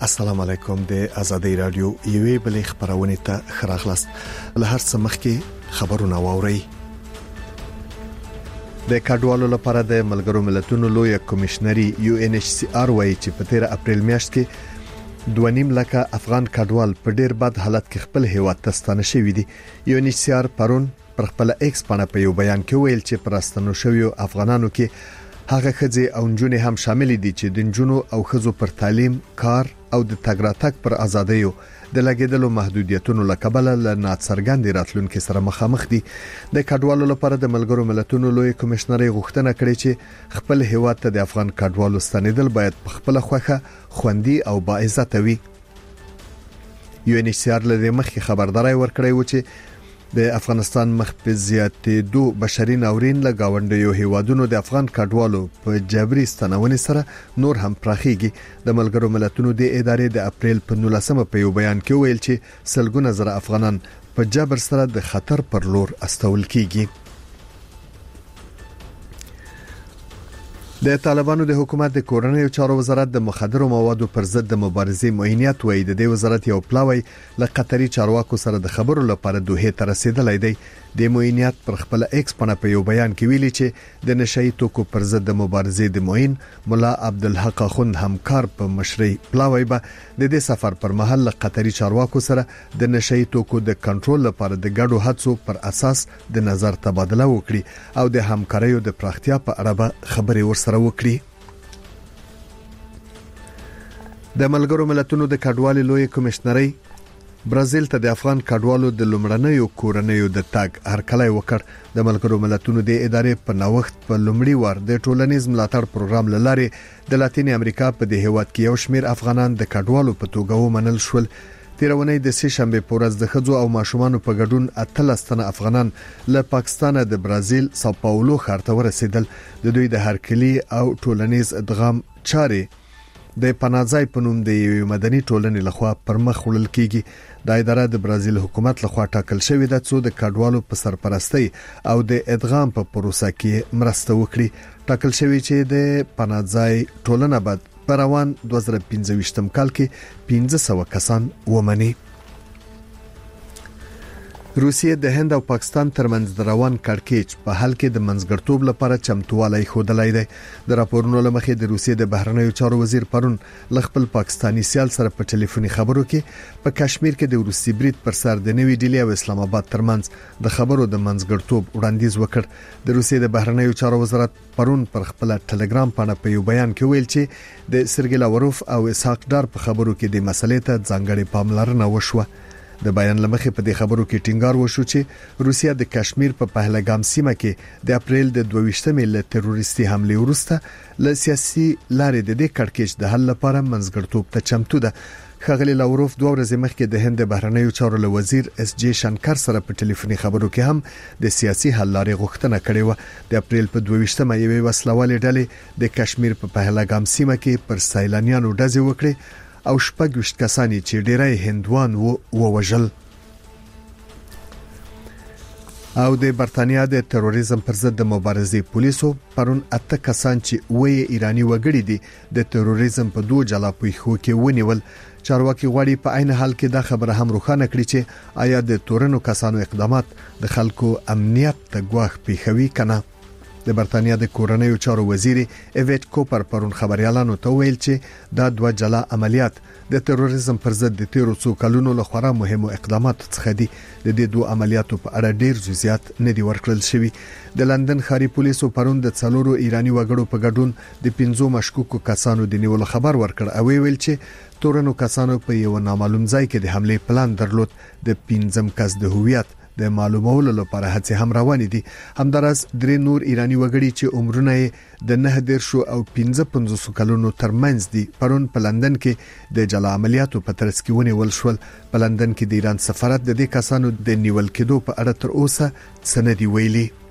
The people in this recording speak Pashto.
السلام علیکم د ازادي رادیو یوې بلې خبرونه ته خراغلاست له هر څه مخکې خبرونه واوري. د کډوالو لپاره د ملګرو ملتونو لوی کمشنري UNHCR وايي چې په 13 اپریل میاشت کې 2.5 لک افغان کډوال په ډیر بد حالت کې خپل هیواد ته ستانه شوي دي. UNHCR پرون پر خپل ایکس باندې په یو بیان کې ویل چې پرستانو شویو افغانانو کې هغه خځې او نجونې هم شامل دي چې د نجونو او ښځو پر تعلیم، کار او د تګ راتګ پر ازادۍ د لګیدلو محدودیتونو لکبله له ناڅرګند راتلونکو سره مخامخ دي. د کډوالو لپاره د ملګرو ملتونو لوی کمشنري غوښتنه کړې چې خپل هیواد ته د افغان کډوالو ستنیدل باید په خپل خوخه خوندي او باعزت وي. UNHCR له مخکې خبرداري ورکړې و چې د افغانستان مخبزياتي دو بشري ناورین له گاونډیو هیوادونو د افغان کډوالو په جبري ستنونې سره نور هم پراخيږي. د ملګرو ملتونو د ادارې د اپریل په 19 په یو بیان کې ویل چې سلګونه زره افغانان په جبر سره د خطر پر لور استول کیږي. د طالبانو د حکومت د کورنیو چارو وزارت د مخدرو موادو پر ضد د مبارزې معینیت وایي د وزارت یو پلاوی له قطري چارواکو سره د خبرو لپاره دوه ته رسیدلای دی. د معینیت پر خپل ایکس په یو بیان کې ویلي چې د نشئی توکو پر ضد د مبارزې د معین مولا عبدالحق خوند همکار په مشرۍ پلاوی به د دې سفر پر مهال له قطري چارواکو سره د نشئی توکو د کنټرول لپاره د ګډو هڅو پر اساس د نظر تبادله وکړي او د همکاریو د پراختیا په اړه خبرې ورسره وکړي. د ملګرو ملتونو د کډوالو لوی کمشنري برازیل ته د افغان کډوالو د لومړنیو کورنیو د تاګ هرکلی وکړ. د ملګرو ملتونو د ادارې په نوښت په لومړي وار د ټولنیز ملاتړ پروګرام لاره د لاتینی امریکا په د هیواد کې یو شمیر افغانان د کډوالو په توګه ومنل شول. تیرونی د سه شنبه په ورځ د خځو او ماشومان په ګډون 13 تنه افغانان له پاکستان د برازیل ساو پاولو ښار ته ورسېدل. د دوی د هرکلی او ټولنیز ادغام چاري د پناځای په نوم د یو مدني ټولنې لخوا پرمخ وړل کیږي. د اداره د برازیل حکومت لخوا ټاکل شوې ده چې د کډوالو په سرپرستی او د ادغام په پروسه کې مرسته وکړي. ټاکل شوی چې د پناځای ټولنه بعد په روان 2015 کال کې 1500 کسان ومني. روسیه د هند او پاکستان ترمنځ د روان کړکېچ په حل کې د منځګړتوب لپاره چمتووالی ښودلای دی. د راپورونو لمخې د روسیې د بهرنیو چارو وزیر پرون خپل پاکستانی سیال سره په ټلیفوني خبرو کې په کشمیر کې د روسي برید پر سر د نوې ډیلی او اسلام آباد ترمنځ د خبرو د منځګړتوب وړاندیز وکړ. د روسیې د بهرنیو چارو وزارت پرون پر خپل ټلګرام باندې په یو بیان کې ویل چې د سرګی لاوروف او اسحاق ډار په خبرو کې د مسلې ته ځانګړې پاملرنه وشوه. د بیان لمخې په دې خبرو کې ټینګار وشو چې روسیا د کشمیر په پهلګام سیمه کې د اپریل د 22مې له تروریستي حمله وروسته له سیاسي لارې د دې کړکېچ د حل لپاره منځګړتوب ته چمتو ده. ښاغلی لاوروف 2 ورځې مخکې د هند بهرنیو چارو له وزیر SJ شنکر سره په ټلیفوني خبرو کې هم د سیاسي حل لارې غوښتنه کړې و. د اپریل په 22مې یوې وسلوالې ډلې د کشمیر په پهلګام سیمه کې پر سیلانیانو ډزې وکړې او 26 کسانی چې ډیری هندوان ووژل. او د برتانیا د تروریزم پر ضد د مبارزې پولیسو پرون 8 کسان چې وې ایرانی وګړي دي د تروریزم په 2 جلا پیښو کې ونیول. چارواکي غواړي په عین حال کې دا خبره هم روښانه کړي چې آیا د تورنو کسانو اقدامات د خلکو امنیت ته ګواښ پیښوي کنه. د برتانیا د کورنیو چارو وزیر ایویټ کوپر پرون خبريالانو ته ویل چې دا 2 جلا عملیات د تروریزم پر ضد د 13 کلونو لخوا مهمو اقداماتو څخه دي. د دې 2 عملیاتو په اړه ډیر جزئیات نه دي ورکړل شوی. د لندن ښاري پولیسو پرون د 4 ایرانی وګړو په ګډون د 15 مشکوکو کسانو د نیولو خبر ورکړ او ویل چې تورنو کسانو په یو نامعلوم ځای کې د حمله پلان درلود. د 15 کس د هویت د معلومولو لپاره هڅې هم روانې دي. همدارس 3 نور ایرانی وګړي چې عمرونه د 9 او 15 کلونو ترمنځ دي پرون په لندن کې د جلا عملیاتو په ترڅ کې ونیول شول. په لندن کې د ایران سفارت د دې کسانو د نیول کېدو په اړه تر اوسه څه نه دی ویلي.